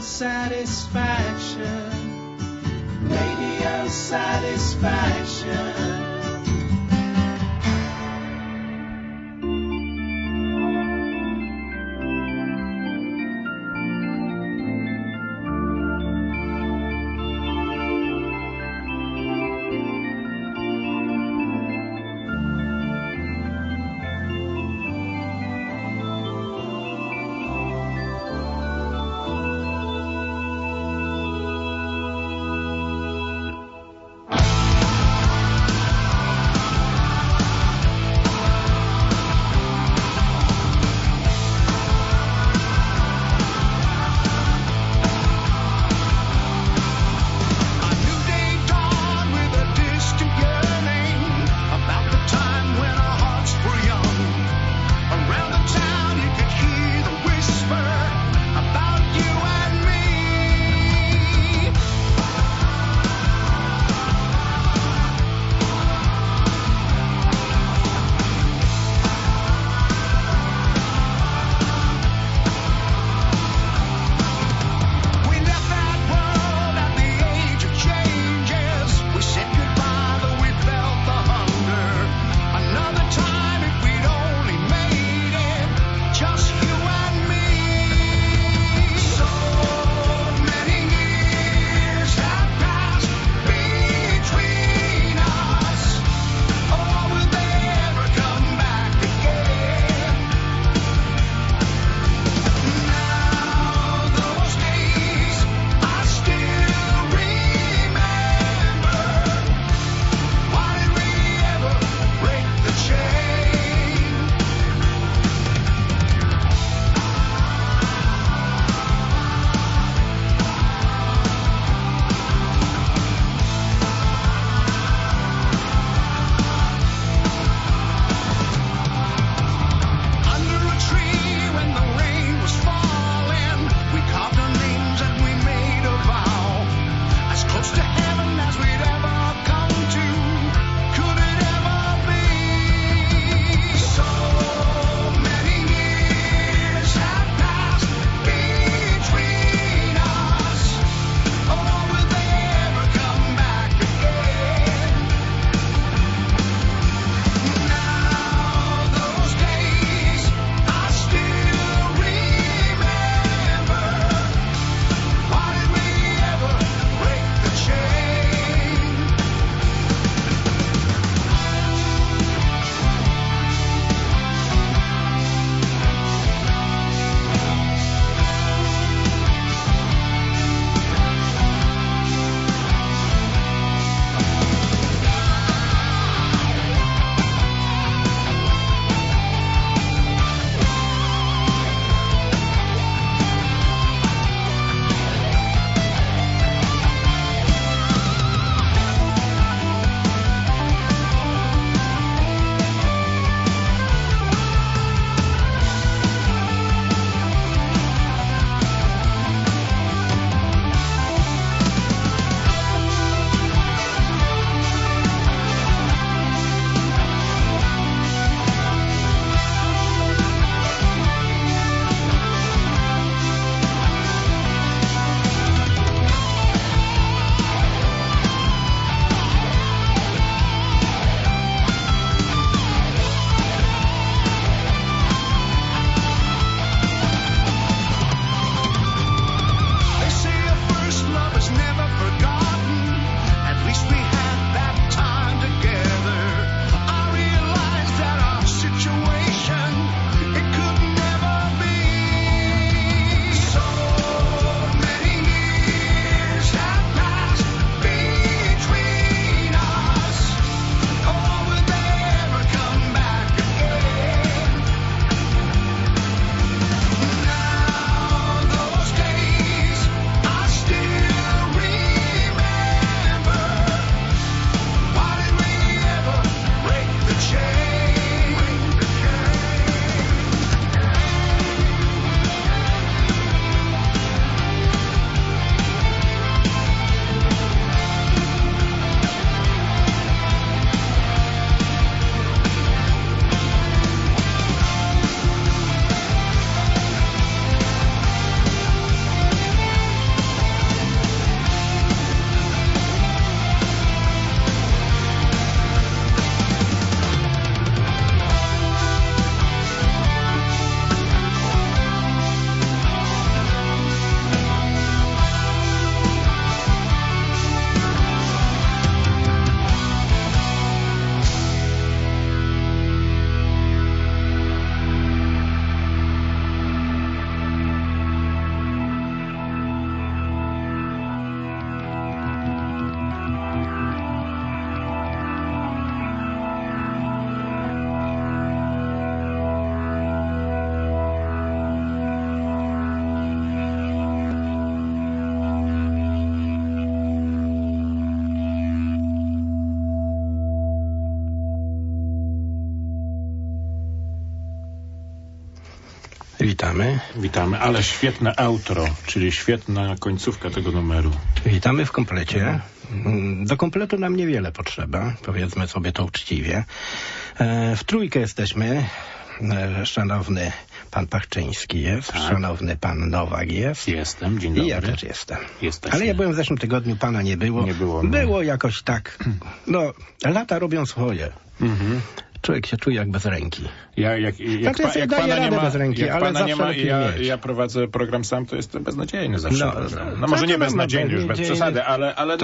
Satisfaction. Radio Satisfaction. Witamy. Witamy, ale świetne outro, czyli świetna końcówka tego numeru. Witamy w komplecie. Do kompletu nam niewiele potrzeba, powiedzmy sobie to uczciwie. W trójkę jesteśmy. Szanowny pan Pachczyński jest, tak. Szanowny pan Nowak jest. Jestem, dzień dobry. I ja też jestem. Jesteśmy. Ale ja byłem w zeszłym tygodniu, pana nie było. Nie było. Było jakoś tak, lata robią swoje. Mhm. Człowiek się czuje jak bez ręki. Jak pana nie ma, bez ręki, jak ale pana nie ma i ja prowadzę program sam, to jest beznadziejny zawsze. No może nie beznadziejny, już bez przesady, ale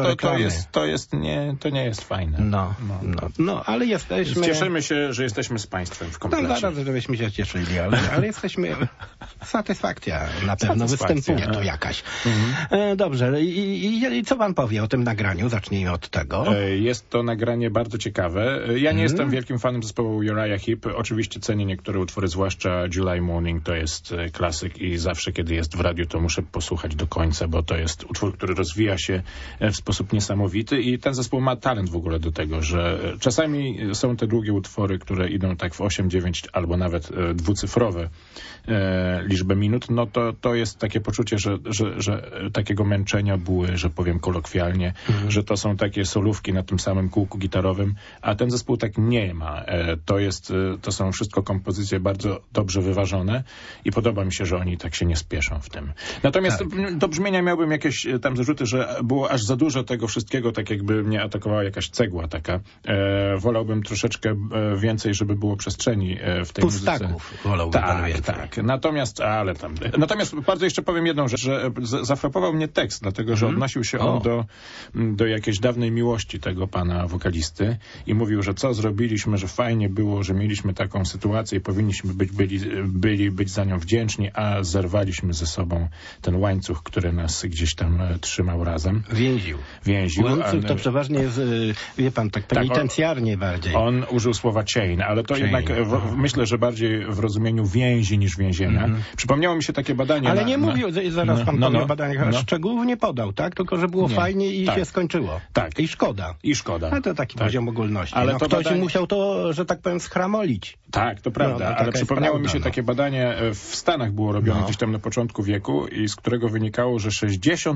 to nie jest fajne. No, ale jesteśmy... Cieszymy się, że jesteśmy z państwem w komplecie. No zaraz, żebyśmy się cieszyli, ale jesteśmy... Satysfakcja na pewno występuje tu jakaś. Dobrze, i co pan powie o tym nagraniu? Zacznijmy od tego. Jest to nagranie bardzo ciekawe. Ja nie jestem wielkim fanem zespołu Uriah Heep. Oczywiście cenię niektóre utwory, zwłaszcza July Morning, to jest klasyk i zawsze, kiedy jest w radiu, to muszę posłuchać do końca, bo to jest utwór, który rozwija się w sposób niesamowity i ten zespół ma talent w ogóle do tego, że czasami są te długie utwory, które idą tak w 8, 9 albo nawet dwucyfrowe liczbę minut, no to jest takie poczucie, że takiego męczenia buły, że powiem kolokwialnie, że to są takie solówki na tym samym kółku gitarowym, a ten zespół tak nie ma. To są wszystko kompozycje bardzo dobrze wyważone i podoba mi się, że oni tak się nie spieszą w tym. Natomiast do brzmienia miałbym jakieś tam zarzuty, że było aż za dużo tego wszystkiego, tak jakby mnie atakowała jakaś cegła taka. Wolałbym troszeczkę więcej, żeby było przestrzeni w tej muzyce. Pustaków wolałbym pan więcej. Tak. Natomiast bardzo jeszcze powiem jedną rzecz, że zafrapował mnie tekst, dlatego, że odnosił się on do jakiejś dawnej miłości tego pana wokalisty i mówił, że co zrobiliśmy, że fajnie było, że mieliśmy taką sytuację i powinniśmy być za nią wdzięczni, a zerwaliśmy ze sobą ten łańcuch, który nas gdzieś tam trzymał razem. Więził. Łańcuch to przeważnie jest, wie pan, tak penitencjarnie bardziej. On użył słowa chain, ale to jednak myślę, że bardziej w rozumieniu więzi niż więzienia. Przypomniało mi się takie badanie. Ale nie mówił, zaraz pan powie o badaniach, szczegółów nie podał, tak? Tylko, że było fajnie i się skończyło. Tak. I szkoda. A to taki poziom ogólności. Ale ktoś musiał to, że tak powiem, schramolić. Tak, to prawda, ale przypomniało mi się takie badanie w Stanach było robione gdzieś tam na początku wieku i z którego wynikało, że 60%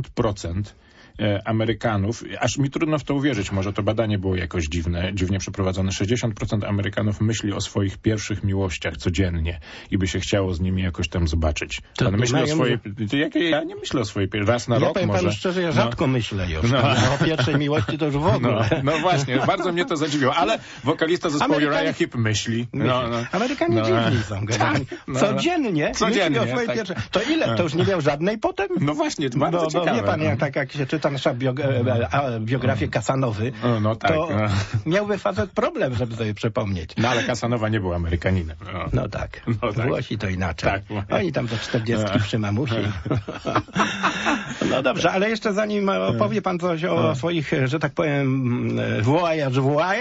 Amerykanów, aż mi trudno w to uwierzyć, może to badanie było jakoś dziwnie przeprowadzone, 60% Amerykanów myśli o swoich pierwszych miłościach codziennie i by się chciało z nimi jakoś tam zobaczyć. Pan myśli o swojej... Ja nie myślę o swojej raz na rok powiem może. Panu szczerze, ja rzadko myślę już. O pierwszej miłości to już w ogóle. No właśnie, bardzo mnie to zadziwiło, ale wokalista zespołu Uriah Heep myśli. Amerykanie dziwni są. Codziennie myśli o swojej pierwszej... To ile? To już nie miał żadnej potem? No właśnie, bardzo ciekawe. Wie pan, jak się czyta nasza biografię Kasanowy, to miałby facet problem, żeby sobie przypomnieć. No ale Kasanowa nie był Amerykaninem. No tak. Włosi to inaczej. Oni tam do 40 przy mamusi. No dobrze, ale jeszcze zanim opowie pan coś o swoich, że tak powiem, wojaż,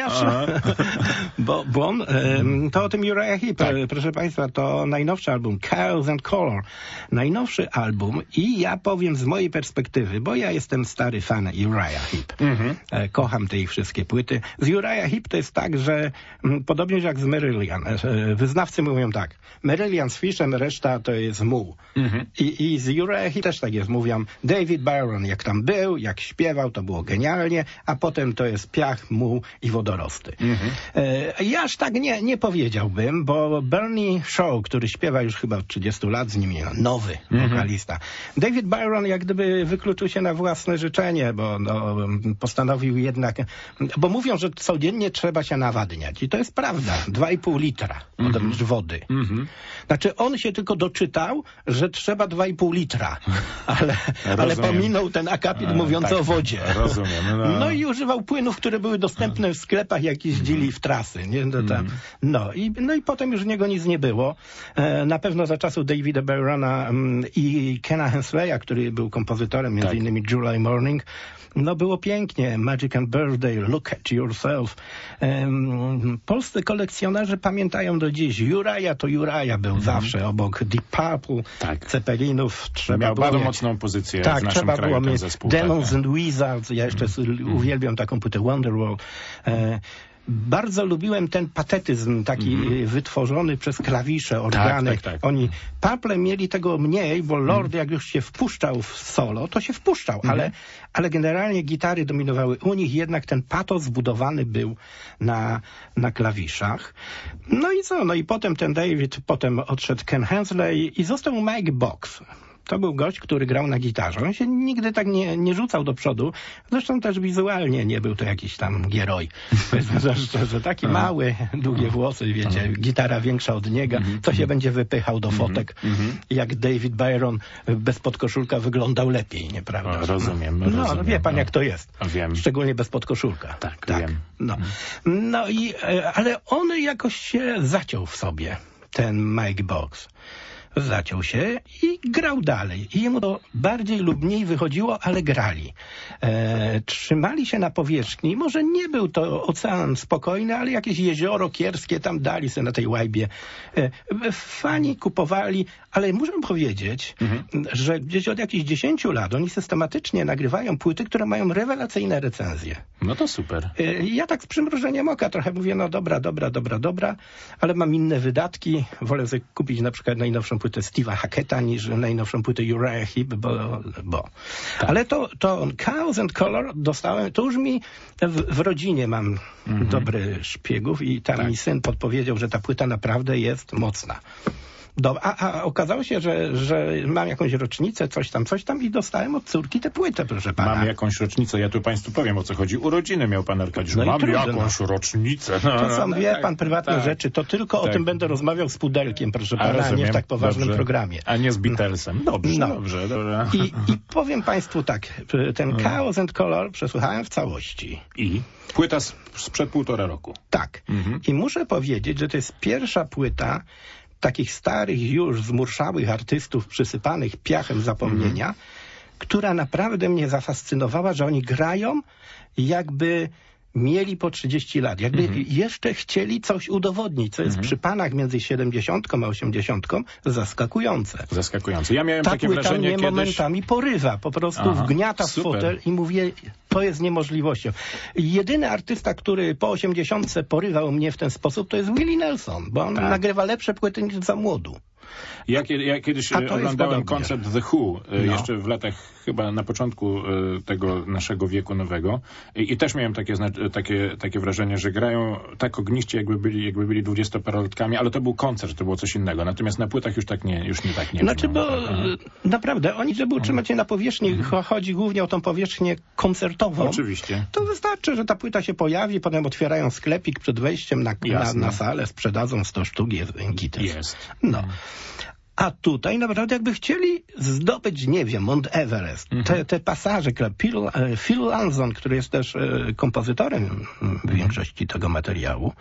bo to o tym Uriah Heep. Proszę państwa, to najnowszy album, Chaos and Color. Najnowszy album i ja powiem z mojej perspektywy, bo ja jestem stary fan Uriah Heep. Kocham te ich wszystkie płyty. Z Uriah Heep to jest tak, że podobnie jak z Marillion. Wyznawcy mówią tak, Marillion z Fishem, reszta to jest muł. I z Uriah Heep też tak jest. Mówią, David Byron jak tam był, jak śpiewał, to było genialnie, a potem to jest piach, muł i wodorosty. Ja aż tak nie powiedziałbym, bo Bernie Shaw, który śpiewa już chyba od 30 lat z nimi, nowy wokalista. David Byron jak gdyby wykluczył się na własne życzenie, bo postanowił jednak, bo mówią, że codziennie trzeba się nawadniać i to jest prawda, 2,5 litra wody. Znaczy on się tylko doczytał, że trzeba 2,5 litra, ale pominął ten akapit mówiący o wodzie. Rozumiem. No i używał płynów, które były dostępne w sklepach, jak jeździli w trasy. Nie? I potem już z niego nic nie było. Na pewno za czasów Davida Byrona i Kena Hensleya, który był kompozytorem, między innymi July Morning, było pięknie. Magic and Birthday, Look at Yourself. Polscy kolekcjonerzy pamiętają do dziś. Uriah to Uriah był zawsze obok Deep Purple, Zeppelinów. Miał bardzo mocną pozycję w naszym trzeba kraju było ten mieć zespół. Demons and Wizards. Ja jeszcze uwielbiam taką płytę Wonderwall. bardzo lubiłem ten patetyzm taki wytworzony przez klawisze, organy. Tak. Oni, Purple mieli tego mniej, bo Lord jak już się wpuszczał w solo, to się wpuszczał, ale generalnie gitary dominowały u nich, jednak ten patos zbudowany był na klawiszach. No i co? No i potem ten David, potem odszedł Ken Hensley i został Mike Box. To był gość, który grał na gitarze. On się nigdy tak nie rzucał do przodu. Zresztą też wizualnie nie był to jakiś tam gieroj. Że taki mały, długie włosy, wiecie, gitara większa od niego, to się będzie wypychał do fotek. Jak David Byron bez podkoszulka wyglądał lepiej, nieprawda? Rozumiem. No, wie pan jak to jest. Wiem. Szczególnie bez podkoszulka. Tak. Wiem. No i, ale on jakoś się zaciął w sobie, ten Mike Box. Zaciął się i grał dalej. I jemu to bardziej lub mniej wychodziło, ale grali. Trzymali się na powierzchni. Może nie był to ocean spokojny, ale jakieś jezioro kierskie tam dali sobie na tej łajbie. Fani kupowali, ale muszę powiedzieć, że gdzieś od jakichś 10 lat oni systematycznie nagrywają płyty, które mają rewelacyjne recenzje. No to super. Ja tak z przymrużeniem oka trochę mówię, no dobra, ale mam inne wydatki. Wolę sobie kupić na przykład najnowszą płytę Steve'a Hacketta niż najnowszą płytę Uriah Heep, bo. Tak. Ale to Chaos and Color dostałem, to już mi w rodzinie mam dobry szpiegów i tam mi syn podpowiedział, że ta płyta naprawdę jest mocna. A okazało się, że mam jakąś rocznicę, coś tam i dostałem od córki tę płytę, proszę pana. Mam jakąś rocznicę, ja tu państwu powiem, o co chodzi. Urodziny miał pan Arkadiusz. No mam jakąś rocznicę. To są, wie pan, prywatne rzeczy, to tylko o tym będę rozmawiał z Pudelkiem, proszę pana, a nie w tak poważnym programie. A nie z Beatlesem. Dobrze. I powiem państwu tak, ten Chaos and Color przesłuchałem w całości. I? Płyta sprzed 1,5 roku. Tak. I muszę powiedzieć, że to jest pierwsza płyta takich starych, już zmurszałych artystów przysypanych piachem zapomnienia, która naprawdę mnie zafascynowała, że oni grają jakby mieli po 30 lat, jakby jeszcze chcieli coś udowodnić, co jest przy panach między 70 a 80 zaskakujące. Ja miałem takie wrażenie mnie kiedyś... momentami porywa, po prostu wgniata w fotel i mówię, to jest niemożliwością. Jedyny artysta, który po 80 porywał mnie w ten sposób, to jest Willie Nelson, bo on nagrywa lepsze płyty niż za młodu. Ja kiedyś oglądałem koncert The Who, jeszcze w latach chyba na początku tego naszego wieku nowego i też miałem takie wrażenie, że grają tak ogniście, jakby byli 20-parolatkami, ale to był koncert, to było coś innego. Natomiast na płytach już nie tak nie Znaczy, bo naprawdę oni, żeby utrzymać się na powierzchni, chodzi głównie o tą powierzchnię koncertową. Oczywiście. To wystarczy, że ta płyta się pojawi, potem otwierają sklepik przed wejściem na salę, sprzedadzą 100 sztuk, jest gitar. No. A tutaj naprawdę jakby chcieli zdobyć, nie wiem, Mount Everest. Te pasaże, Phil Lanzon, który jest też kompozytorem w większości tego materiału,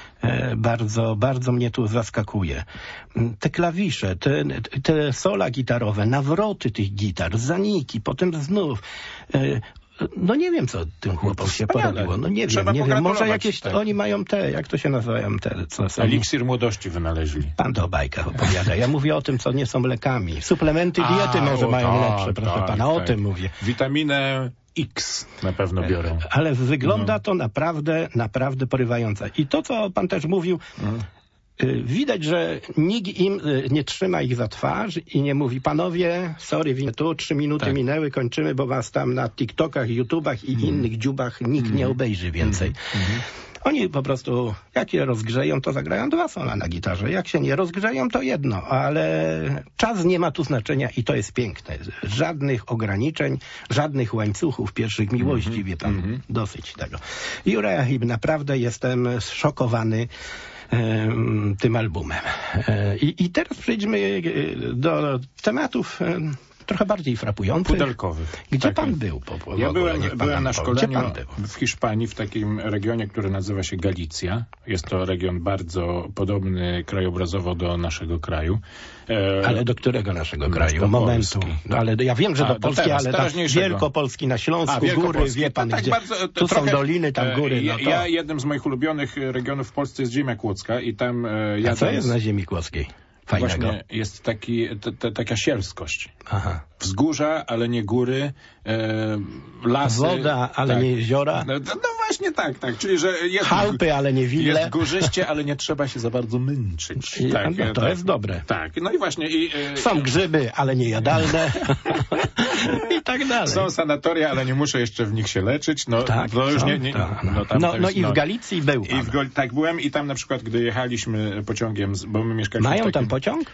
bardzo mnie tu zaskakuje. Te klawisze, te sola gitarowe, nawroty tych gitar, zaniki, potem znów... No nie wiem, co tym chłopom się porobiło. No nie wiem. Może jakieś, oni mają jak to się nazywają co są? Eliksir młodości wynaleźli. Pan to o bajkach opowiada. Ja mówię o tym, co nie są lekami. Suplementy diety może mają lepsze, proszę pana. O tym mówię. Witaminę X na pewno biorą. Ale wygląda to naprawdę porywająco. I to, co pan też mówił, widać, że nikt im nie trzyma ich za twarz i nie mówi, panowie, sorry, tu 3 minuty minęły, kończymy, bo was tam na TikTokach, YouTubach i innych dziubach nikt nie obejrzy więcej. Oni po prostu, jak je rozgrzeją, to zagrają 2 sola na gitarze. Jak się nie rozgrzeją, to jedno, ale czas nie ma tu znaczenia i to jest piękne. Żadnych ograniczeń, żadnych łańcuchów pierwszych miłości, wie pan, dosyć tego. Uriah Heep, naprawdę jestem zszokowany tym albumem. I teraz przejdźmy do tematów trochę bardziej frapujących. Pudelkowych. Gdzie pan był? Ja byłem na szkoleniu w Hiszpanii, w takim regionie, który nazywa się Galicja. Jest to region bardzo podobny krajobrazowo do naszego kraju. Ale do którego naszego kraju? Momentu. No, ale ja wiem, że do Polski, ale tak Wielkopolski na Śląsku, góry, wie pan, gdzie tu są doliny, tam góry. Jednym z moich ulubionych regionów w Polsce jest ziemia kłodzka i tam A co jest na ziemi kłodzkiej? fajnego? Właśnie jest taka sielskość. Aha. Wzgórza, ale nie góry, lasy. Woda, ale nie jeziora. No właśnie tak. Czyli, że jest... Chałupy, ale nie wille. Jest górzyście, ale nie trzeba się za bardzo męczyć. To jest dobre. Tak, no i właśnie... Są grzyby, ale nie jadalne. I tak dalej. Są sanatoria, ale nie muszę jeszcze w nich się leczyć. No, Tak, no już są, nie. I w Galicji był pan. Tak, byłem i tam na przykład, gdy jechaliśmy pociągiem, bo my mieszkaliśmy Mają tam pociąg?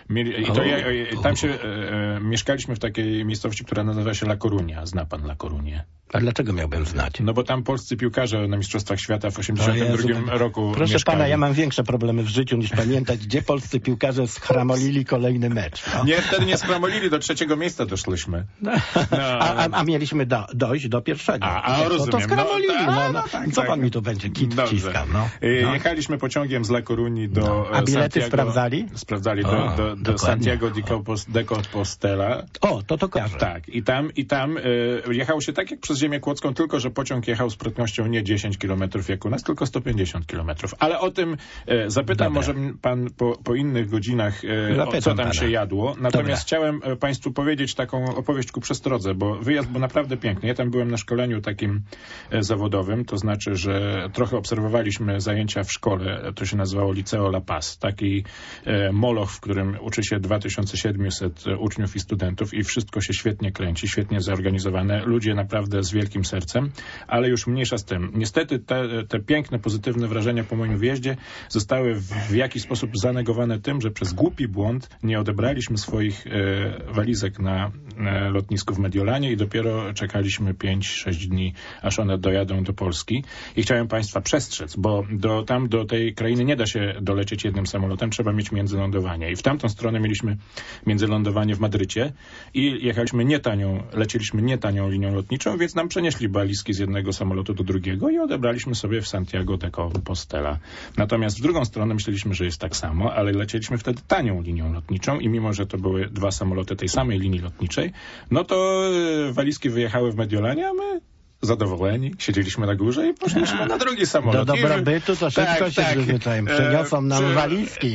Mieszkaliśmy w takiej miejscowości, która nazywa się La Coruña. Zna pan La Coruñę? A dlaczego miałbym znać? No bo tam polscy piłkarze na Mistrzostwach Świata w 1982 roku Proszę mieszkali. pana, ja mam większe problemy w życiu niż pamiętać, gdzie polscy piłkarze schramolili kolejny mecz. No. Nie, wtedy nie schramolili, do 3. miejsca doszliśmy. No. A mieliśmy dojść do 1. Rozumiem. To schramolili. Tak, Co pan mi tu będzie wciskał? No. Jechaliśmy pociągiem z La Coruñy do A bilety Santiago. sprawdzali? Do Santiago de Compostela. To kojarzę. Tak, i tam jechało się tak jak przez ziemię kłodzką, tylko że pociąg jechał z prędkością nie 10 km jak u nas, tylko 150 km. Ale o tym zapytam może pan po innych godzinach, co tam się jadło. Natomiast chciałem państwu powiedzieć taką opowieść ku przestrodze, bo wyjazd był naprawdę piękny. Ja tam byłem na szkoleniu takim zawodowym, to znaczy, że trochę obserwowaliśmy zajęcia w szkole, to się nazywało Liceo La Paz, taki moloch, w którym uczy się 2700 uczniów i studentów i wszystko się świetnie kręci, świetnie zorganizowane, ludzie naprawdę z wielkim sercem, ale już mniejsza z tym. Niestety te piękne, pozytywne wrażenia po moim wjeździe zostały w jakiś sposób zanegowane tym, że przez głupi błąd nie odebraliśmy swoich walizek na lotnisku w Mediolanie i dopiero czekaliśmy 5-6 dni, aż one dojadą do Polski. I chciałem państwa przestrzec, bo do tej krainy nie da się dolecieć jednym samolotem, trzeba mieć międzylądowanie. I w tamtą stronę mieliśmy międzylądowanie w Madrycie i lecieliśmy nietanią linią lotniczą, więc nam przenieśli walizki z jednego samolotu do drugiego i odebraliśmy sobie w Santiago de Compostela. Natomiast w drugą stronę myśleliśmy, że jest tak samo, ale lecieliśmy wtedy tanią linią lotniczą i mimo, że to były 2 samoloty tej samej linii lotniczej, no to walizki wyjechały w Mediolanie, a my zadowoleni, siedzieliśmy na górze i poszliśmy na drugi samolot. Do dobrobytu to szybko się przyzwyczają. Przeniosą nam walizki.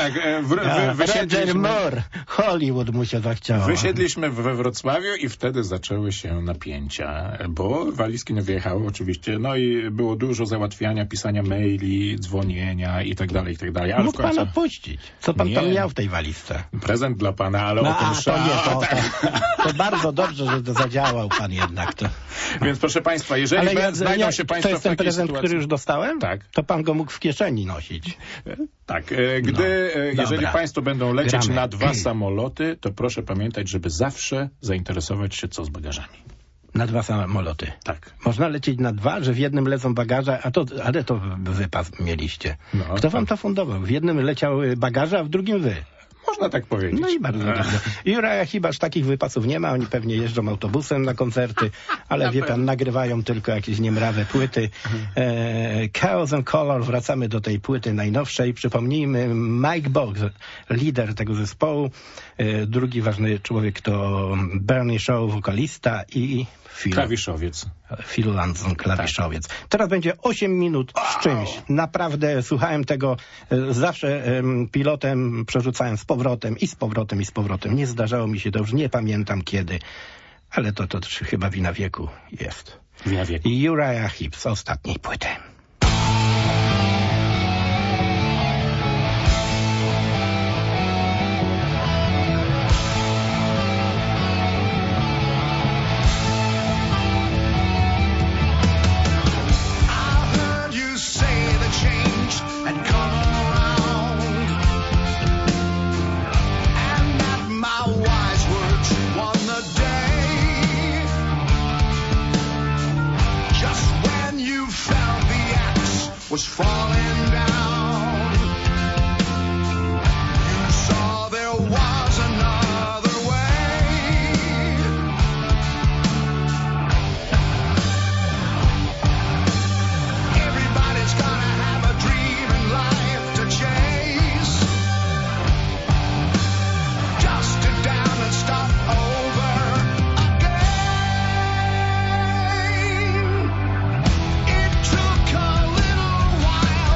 Roger Moore, Hollywood mu się zachciało. Wysiedliśmy we Wrocławiu i wtedy zaczęły się napięcia, bo walizki nie wyjechały oczywiście, no i było dużo załatwiania, pisania maili, dzwonienia i tak dalej, i tak dalej. Mógł pan opuścić. Co pan tam miał w tej walizce? Prezent dla pana, ale o tym to bardzo dobrze, że to zadziałał pan jednak. Więc proszę państwa, jeżeli znajdą się państwo to jest ten prezent, sytuacji, który już dostałem? Tak. To pan go mógł w kieszeni nosić. Tak. Jeżeli państwo będą lecieć na 2 samoloty, to proszę pamiętać, żeby zawsze zainteresować się, co z bagażami. Na 2 samoloty. Tak. Można lecieć na 2, że w jednym lecą bagaże, ale to wypas mieliście. Kto wam to fundował? W jednym leciały bagaże, a w drugim wy. Można tak powiedzieć. No i bardzo dobrze. Uriah Heep aż takich wypasów nie ma, oni pewnie jeżdżą autobusem na koncerty, ale wie pan, nagrywają tylko jakieś niemrawe płyty. Chaos and Color, wracamy do tej płyty najnowszej. Przypomnijmy, Mike Boggs, lider tego zespołu, drugi ważny człowiek to Bernie Shaw, wokalista i klawiszowiec. Phil Lanson, klawiszowiec. Tak. Teraz będzie 8 minut z czymś. Naprawdę słuchałem tego zawsze pilotem, przerzucałem z powrotem. Nie zdarzało mi się to, już nie pamiętam kiedy, ale to chyba wina wieku jest. Wina wieku. Uriah Heep z ostatniej płyty. Was falling down. You saw there was another way. Everybody's gonna have a dream in life to chase. Just sit down and start over again. It took a little while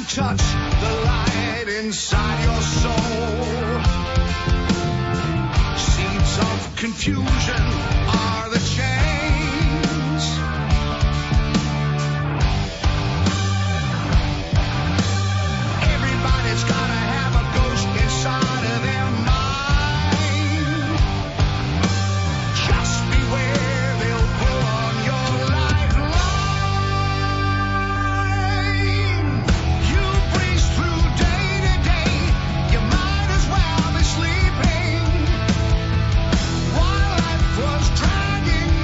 touch the light inside your soul. Seeds of confusion are the chains. Everybody's gotta have a ghost inside of their mind. Just beware, they'll pull on your lifeline. You breeze through day to day, you might as well be sleeping. While life was dragging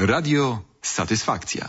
Radio Satysfakcja.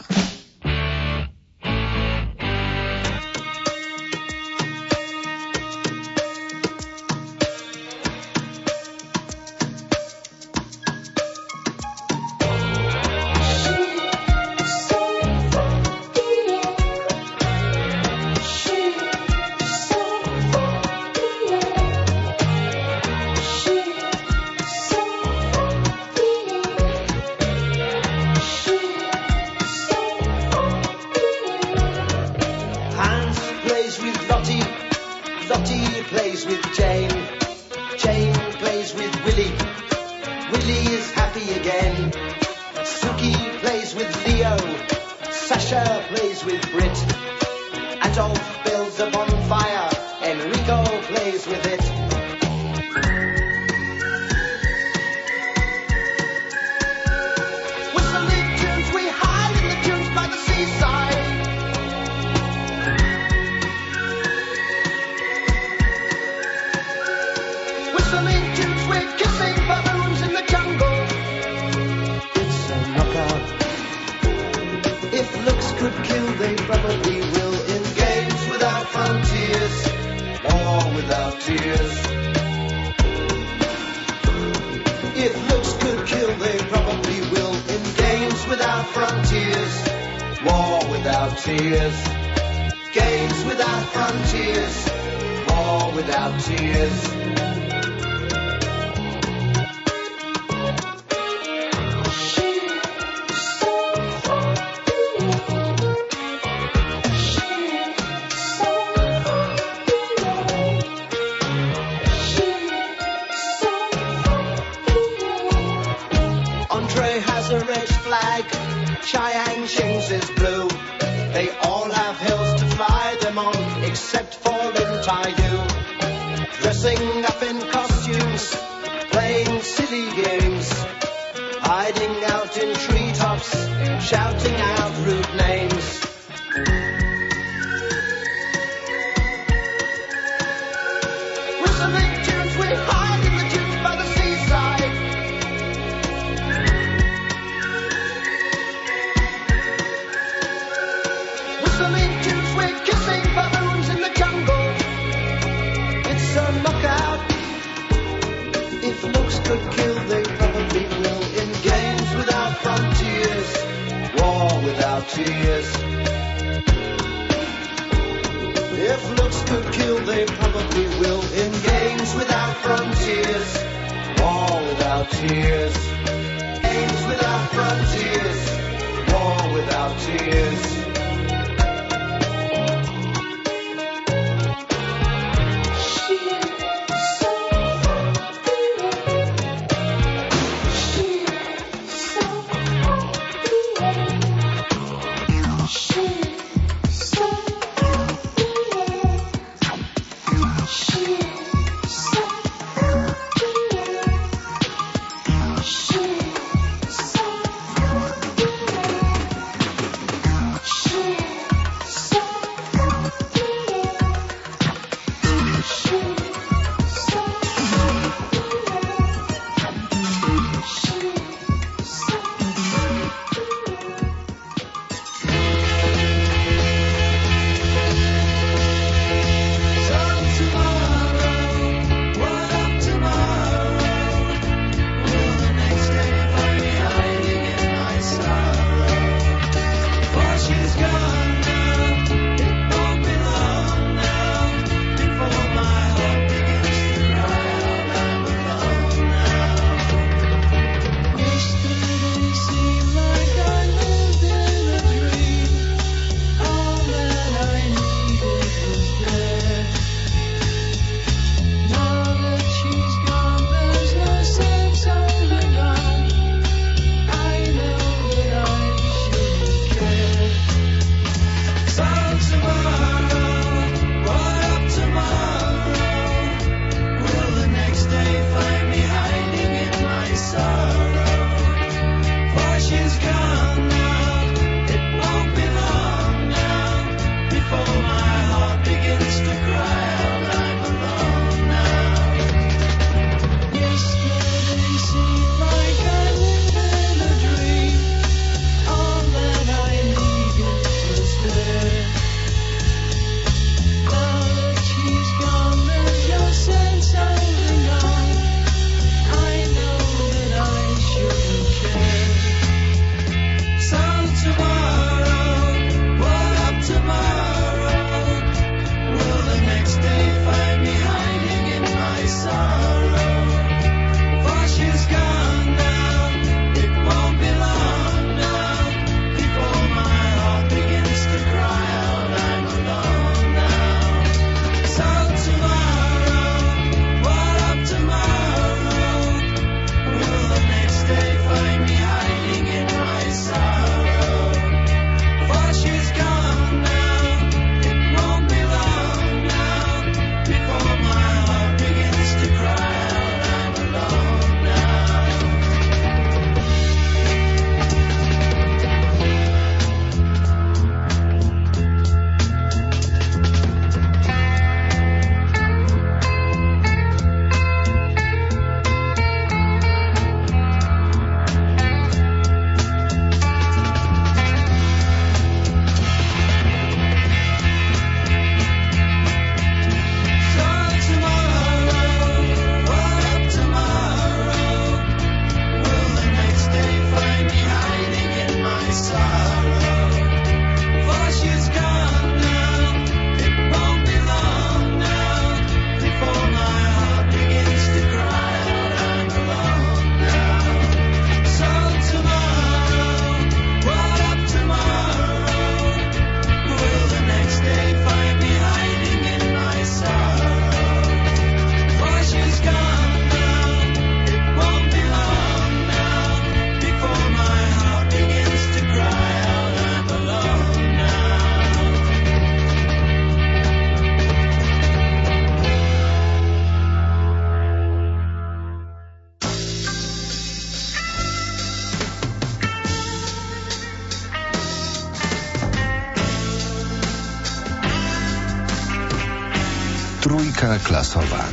Trójka klasowa.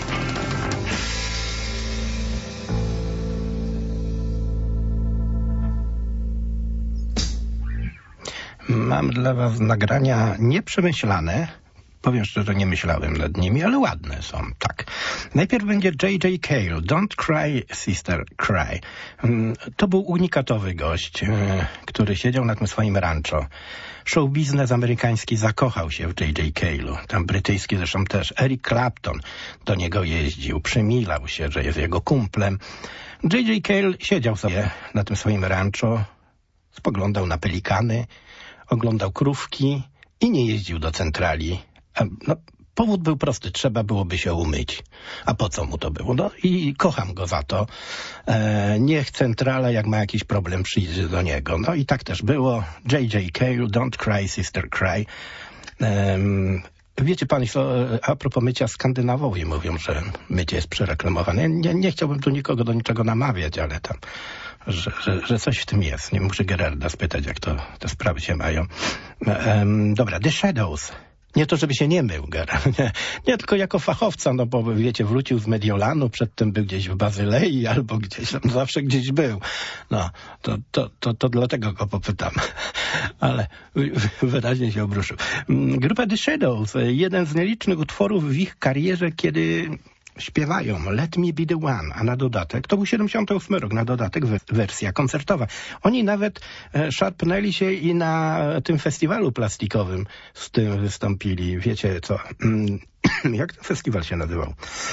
Mam dla was nagrania nieprzemyślane. Powiem szczerze, nie myślałem nad nimi, ale ładne są, tak. Najpierw będzie J.J. Cale, Don't Cry, Sister, Cry. To był unikatowy gość, który siedział na tym swoim rancho. Show biznes amerykański zakochał się w J.J. Cale'u. Tam brytyjski zresztą też. Eric Clapton do niego jeździł, przymilał się, że jest jego kumplem. J.J. Cale siedział sobie na tym swoim rancho, spoglądał na pelikany, oglądał krówki i nie jeździł do centrali. No, powód był prosty, trzeba byłoby się umyć. A po co mu to było? No i kocham go za to. Niech centrala, jak ma jakiś problem, przyjdzie do niego. No i tak też było. J.J. Cale, Don't Cry, Sister, Cry. Wiecie państwo, a propos mycia, Skandynawowie mówią, że mycie jest przereklamowane. Nie chciałbym tu nikogo do niczego namawiać, ale tam, że coś w tym jest. Nie muszę Gerarda spytać, jak to te sprawy się mają. Dobra, The Shadows. Nie to, żeby się nie mył, Gerard. Nie, tylko jako fachowca, no bo wiecie, wrócił z Mediolanu, przedtem był gdzieś w Bazylei albo gdzieś tam, zawsze gdzieś był. No, to dlatego go popytam. Ale wyraźnie się obruszył. Grupa The Shadows, jeden z nielicznych utworów w ich karierze, kiedy śpiewają Let Me Be The One, a na dodatek, to był 78 rok, na dodatek wersja koncertowa. Oni nawet szarpnęli się i na tym festiwalu plastikowym z tym wystąpili. Wiecie co? Jak ten festiwal się nazywał?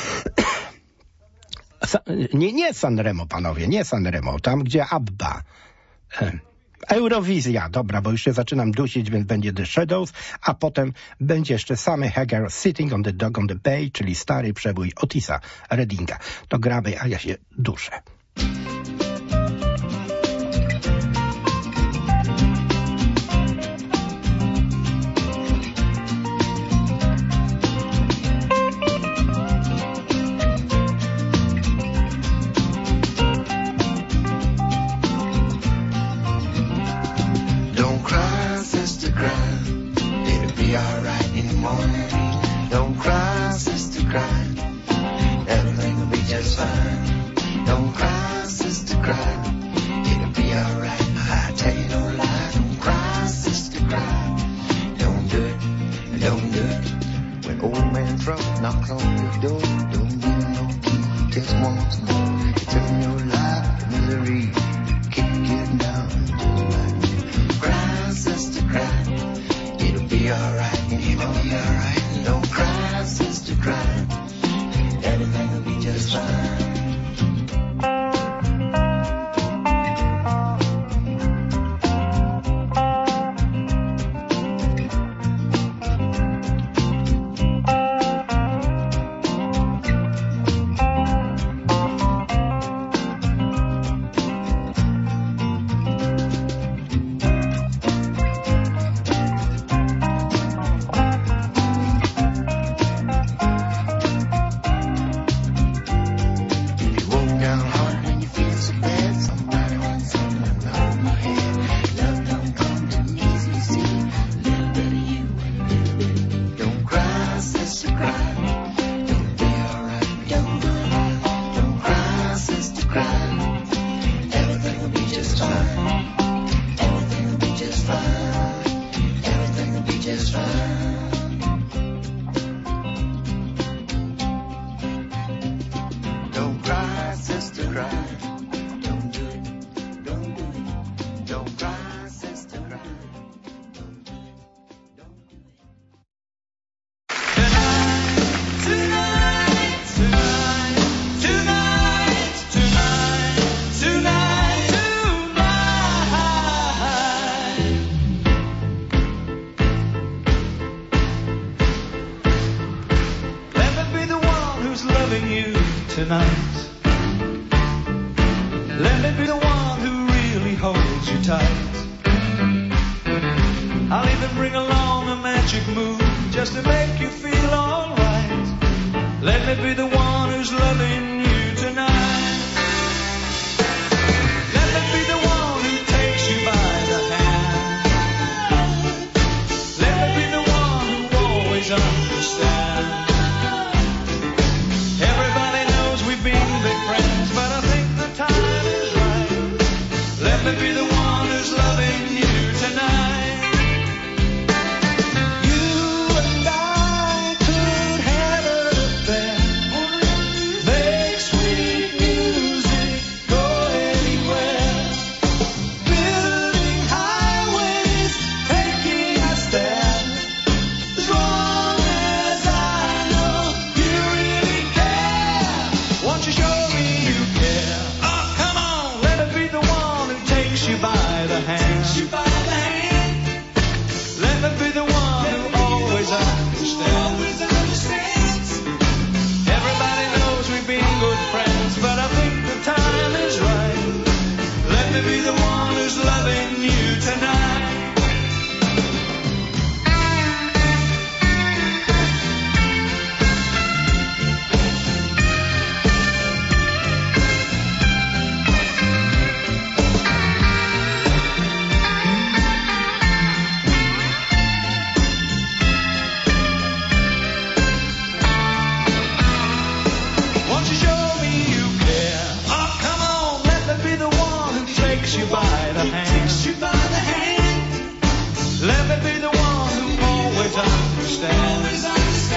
Nie Sanremo, panowie, nie Sanremo. Tam, gdzie ABBA. Eurowizja, dobra, bo już się zaczynam dusić, więc będzie The Shadows, a potem będzie jeszcze Sammy Hagar, Sitting on the Dock on the Bay, czyli stary przebój Otisa Reddinga. To gramy, a ja się duszę. Understand be the one who's loving you tonight. You and I could have an affair, make sweet music, go anywhere, building highways, taking us there. As long as I know you really care, won't you show me you care? Oh, come on, let it be the one who takes you by the hand. Let it be the one who always understands. Everybody knows we've been good friends, but I think the time is right. Let me be the one who's loving you tonight. Won't you show me you care? Oh, come on, let me be the one who takes you by the hand. Let me be the one who always understands.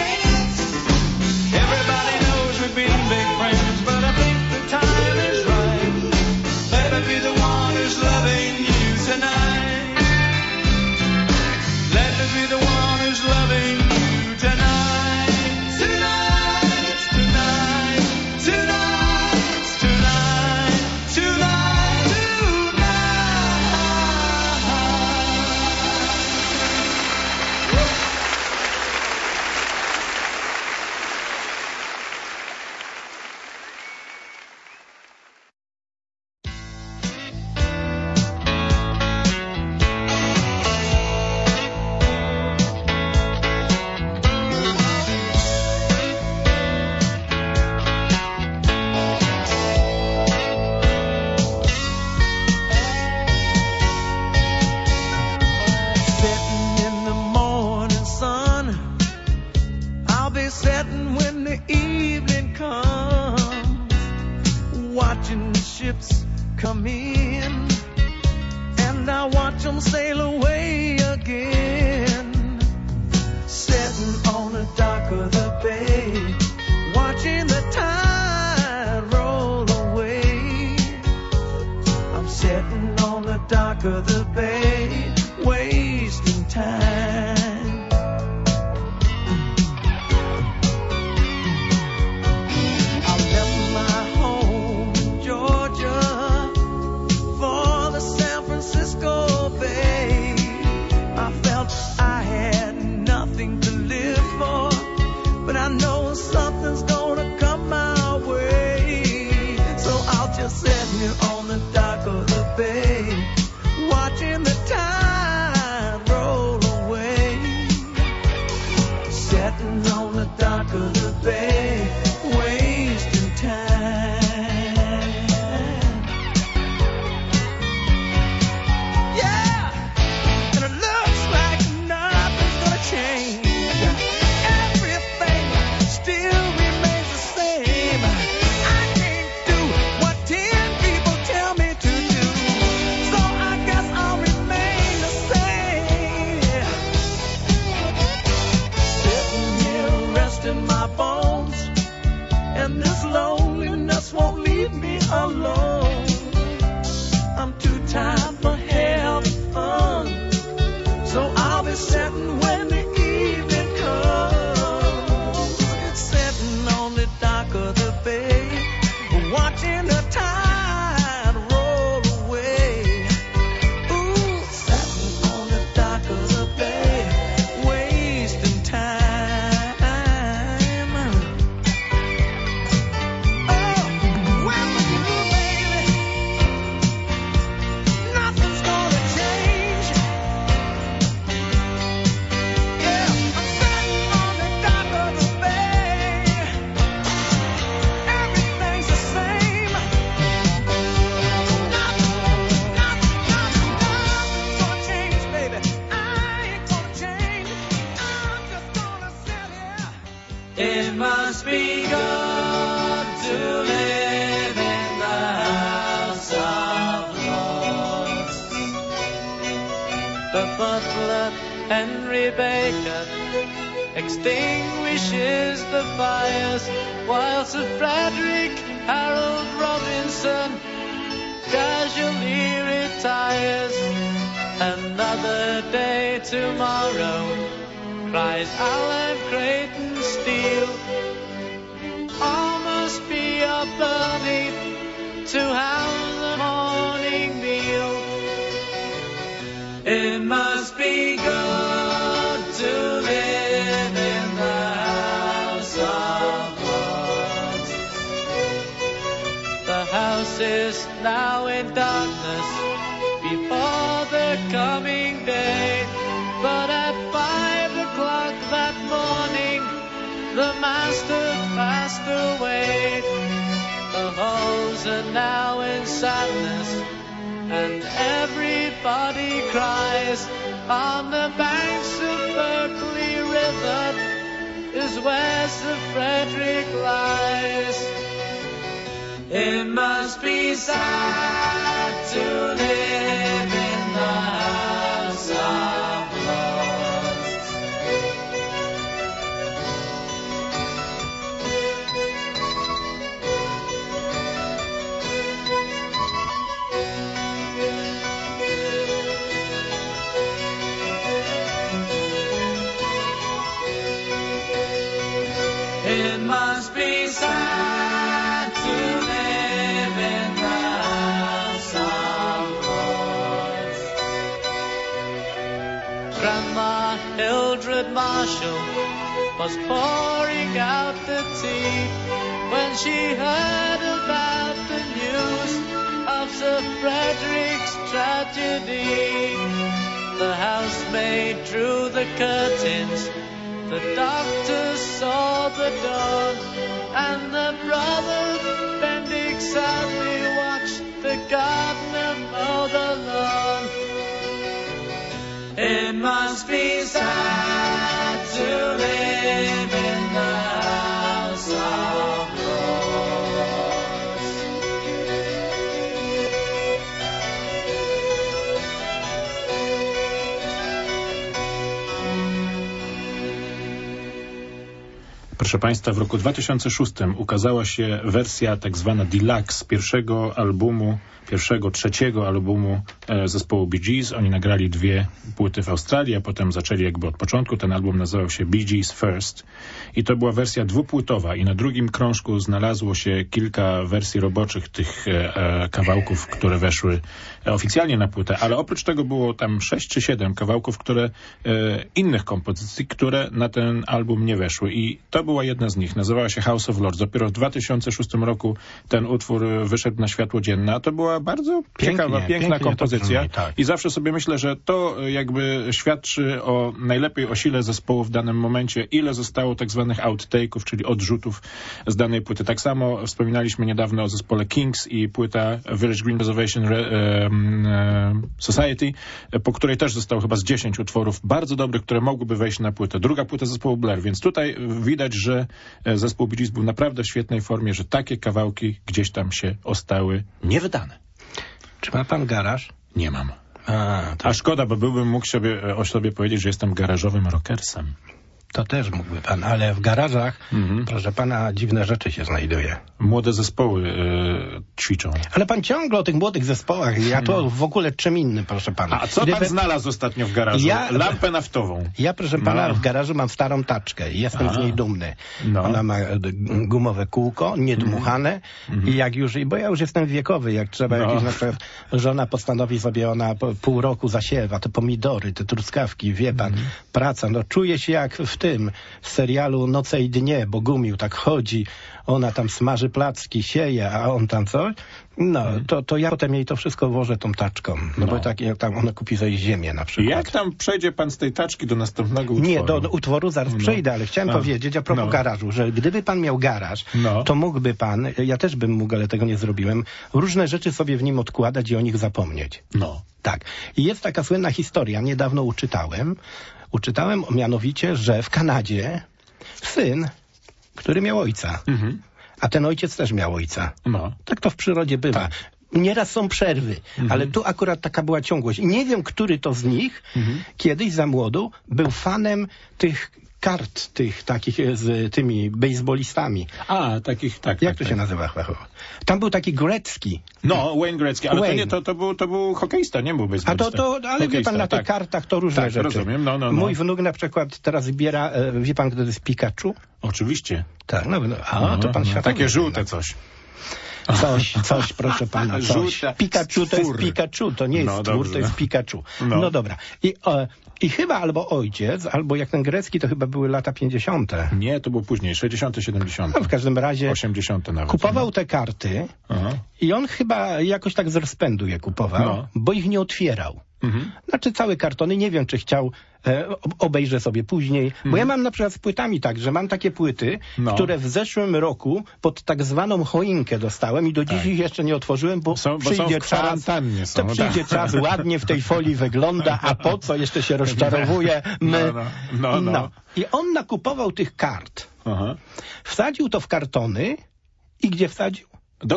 Everybody knows we've been big friends, but I think the time is right. Let me be the one who's loving you tonight. Let me be the one who's loving you tonight. Tonight, tonight, tonight, tonight, tonight, Sitting in the morning sun, I'll be sitting when the evening comes, watching the ships come in, and I watch them sail away again. Sitting on the dock of the bay, watching the tide roll away. I'm sitting on the dock of the bay, wasting time. I left my home in Georgia for the San Francisco Bay. I felt I had nothing to live for, but I know something's gonna come my way. So I'll just sit here on the dock of the bay, watching the tide roll away. Sitting on the dock of the bay, wasting time. Yeah, and it looks like nothing's gonna change. Everything still remains the same. I can't do what 10 people tell me to do, so I guess I'll remain the same. Sitting here resting my bones, and this loneliness won't leave me alone. I'm too tired for having fun, so I'll be sitting when the evening comes. Sitting on the dock of the bay, watching the tide roll away. Ooh, sitting on the dock of the bay, wasting time. Oh, when with you, baby, nothing's gonna change. Yeah, I'm sitting on the dock of the bay. Everything's the same. Nothing's gonna change, baby. I ain't gonna change. I'm just gonna sit here. It must be good to live in the house of the Lord. Henry Baker extinguishes the fires, while Sir Frederick Harold Robinson casually retires. Another day tomorrow, cries Alan Creighton Steele. All must be up early to have the morning meal. It must be good to live in the House of Lords. The house is now in darkness before the coming day, but at 5 o'clock that morning the master passed away. The halls are now in sadness, and everybody cries. On the banks of Berkeley River is where Sir Frederick lies. It must be sad to live in the House of Lords. It must be sad to live in the House of Lords. Grandma Hildred Marshall was pouring out the tea when she heard about the news of Sir Frederick's tragedy. The housemaid drew the curtains, the doctor saw the dawn, and the brother bending sadly watched the gardener mow the lawn. It must be sad to live in the House of Lords. Proszę Państwa, w roku 2006 ukazała się wersja tak zwana deluxe trzeciego albumu zespołu Bee Gees. Oni nagrali 2 płyty w Australii, a potem zaczęli jakby od początku. Ten album nazywał się Bee Gees First i to była wersja 2-płytowa i na drugim krążku znalazło się kilka wersji roboczych tych kawałków, które weszły oficjalnie na płytę, ale oprócz tego było tam 6 czy 7 kawałków, innych kompozycji, które na ten album nie weszły i to była jedna z nich. Nazywała się House of Lords. Dopiero w 2006 roku ten utwór wyszedł na światło dzienne, a to była bardzo piękna kompozycja. Brzmi, tak. I zawsze sobie myślę, że to jakby świadczy najlepiej o sile zespołu w danym momencie, ile zostało tak zwanych outtake'ów, czyli odrzutów z danej płyty. Tak samo wspominaliśmy niedawno o zespole Kings i płyta Village Green Preservation Society, po której też zostało chyba z 10 utworów bardzo dobrych, które mogłyby wejść na płytę. Druga płyta zespołu Blair, więc tutaj widać, że zespół Bee Gees był naprawdę w świetnej formie, że takie kawałki gdzieś tam się ostały niewydane. Czy ma pan garaż? Nie mam. A szkoda, bo byłbym mógł o sobie powiedzieć, że jestem garażowym rockersem. To też mógłby pan, ale w garażach, proszę pana, dziwne rzeczy się znajduje. Młode zespoły ćwiczą. Ale pan ciągle o tych młodych zespołach, ja to w ogóle czym innym, proszę pana. A co pan znalazł ostatnio w garażu? Lampę naftową. Ja, proszę pana, w garażu mam starą taczkę i jestem z niej dumny. Ona ma gumowe kółko, niedmuchane i bo ja już jestem wiekowy, jak trzeba jakieś, na przykład żona postanowi sobie, ona pół roku zasiewa, te pomidory, te truskawki, wie pan, praca, czuję się jak w tym serialu Noce i Dnie, bo Gumił tak chodzi, ona tam smaży placki, sieje, a on tam coś. To ja potem jej to wszystko włożę tą taczką. Bo tak jak tam ona kupi sobie ziemię na przykład. Jak tam przejdzie pan z tej taczki do następnego utworu? Nie, do utworu zaraz przejdę, ale chciałem powiedzieć a propos garażu, że gdyby pan miał garaż, to mógłby pan, ja też bym mógł, ale tego nie zrobiłem, różne rzeczy sobie w nim odkładać i o nich zapomnieć. Tak. I jest taka słynna historia, niedawno uczytałem mianowicie, że w Kanadzie syn, który miał ojca, a ten ojciec też miał ojca. Tak to w przyrodzie bywa. Nieraz są przerwy, ale tu akurat taka była ciągłość. I nie wiem, który to z nich kiedyś za młodu był fanem tych kart, tych takich z tymi bejsbolistami. A, takich, tak. Jak to się nazywa? Tam był taki Gretzky. No, Wayne Gretzky, ale Wayne. to był hokeista, nie był bejsbolista. Ale wie pan, na tych kartach to różne rzeczy. Rozumiem, no. Mój wnuk na przykład teraz zbiera, wie pan, kto to jest Pikachu? Oczywiście. Tak, to pan światowy. Takie żółte coś. Coś, proszę pana, coś. Żółte Pikachu to jest Pikachu, to nie jest stwór, to jest Pikachu. No dobra. I chyba albo ojciec, albo jak ten grecki, to chyba były lata 50. Nie, to było później, 60., 70. No, w każdym razie 80. nawet. kupował te karty i on chyba jakoś tak z rozpędu je kupował, bo ich nie otwierał. Znaczy całe kartony, nie wiem, czy chciał, obejrzę sobie później, bo ja mam na przykład z płytami tak, że mam takie płyty, które w zeszłym roku pod tak zwaną choinkę dostałem i do dziś ich jeszcze nie otworzyłem, bo przyjdzie czas, przyjdzie czas, ładnie w tej folii wygląda, a po co jeszcze się rozczarowuje? No. I on nakupował tych kart, wsadził to w kartony i gdzie wsadził?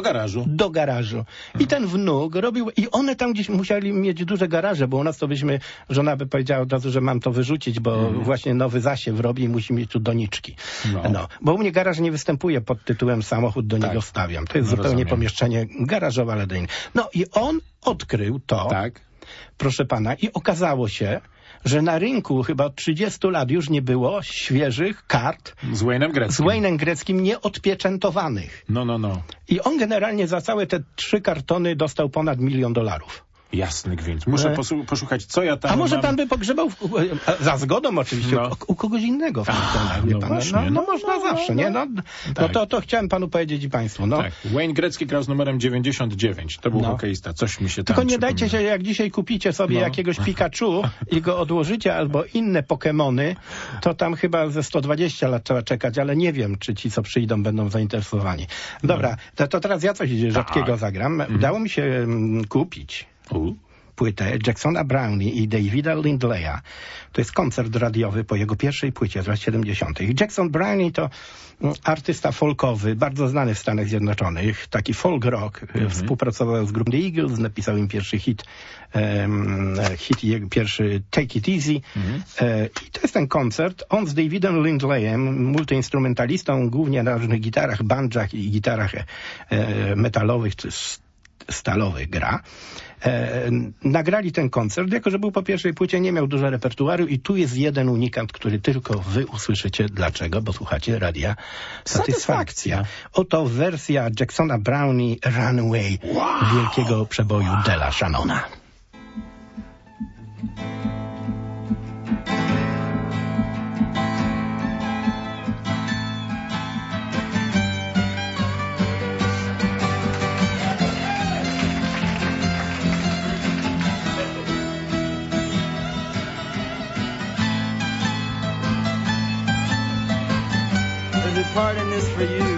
Do garażu. I ten wnuk robił, i one tam gdzieś musieli mieć duże garaże, bo u nas to żona by powiedziała od razu, że mam to wyrzucić, bo właśnie nowy zasiew robi i musi mieć tu doniczki. Bo u mnie garaż nie występuje pod tytułem samochód do niego stawiam. To jest zupełnie pomieszczenie garażowe, ale do innego. No i on odkrył to, proszę pana, i okazało się, że na rynku chyba od 30 lat już nie było świeżych kart z Wayne'em Gretzkim nieodpieczętowanych. No. I on generalnie za całe te 3 kartony dostał ponad $1 milion. Jasny gwint. Muszę poszukać, co ja tam A może mam. pan by pogrzebał, za zgodą oczywiście, u kogoś innego w kartonach, wie pan. Właśnie, można zawsze, nie? To chciałem panu powiedzieć i państwu. Tak. Wayne Gretzky grał z numerem 99. To był hokeista. Coś mi się tam Tylko nie dajcie się, jak dzisiaj kupicie sobie jakiegoś Pikachu i go odłożycie, albo inne Pokemony, to tam chyba ze 120 lat trzeba czekać, ale nie wiem, czy ci, co przyjdą, będą zainteresowani. Dobra, to teraz ja coś rzadkiego zagram. Udało mi się kupić płytę Jacksona Brownie i Davida Lindleya. To jest koncert radiowy po jego pierwszej płycie z lat 70. Jackson Brownie to artysta folkowy, bardzo znany w Stanach Zjednoczonych, taki folk rock. Współpracował z grupą The Eagles, napisał im pierwszy hit pierwszy Take It Easy. I to jest ten koncert. On z Davidem Lindleyem, multiinstrumentalistą, głównie na różnych gitarach, banjach i gitarach metalowych czy stalowych gra. Nagrali ten koncert, jako że był po pierwszej płycie, nie miał dużo repertuaru i tu jest jeden unikat, który tylko wy usłyszycie. Dlaczego? Bo słuchacie radia Satysfakcja. Oto wersja Jacksona Brownie Runaway, wielkiego przeboju Della Shannona. Part in this for you,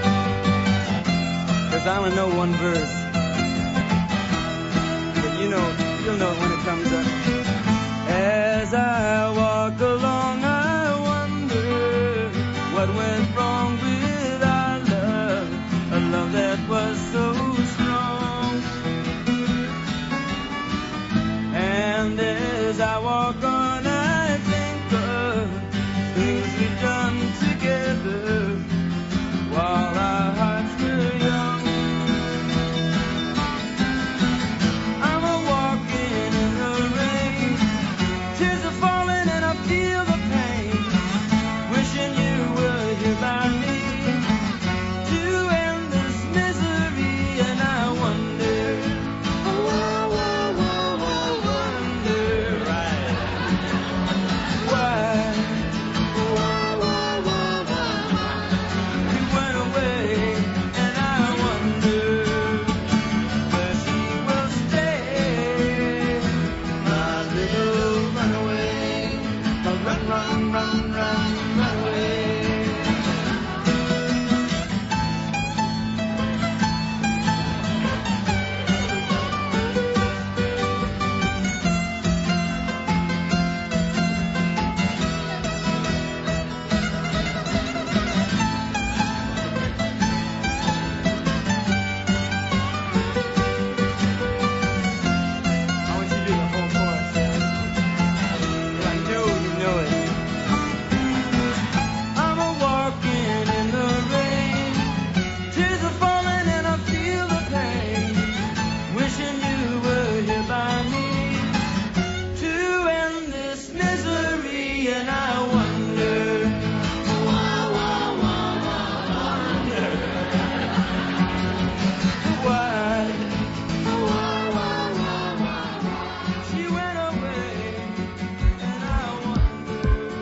'cause I only know one verse, but you'll know it when it comes up. As I walk along, I wonder what went wrong with our love, a love that was so strong. And as I walk on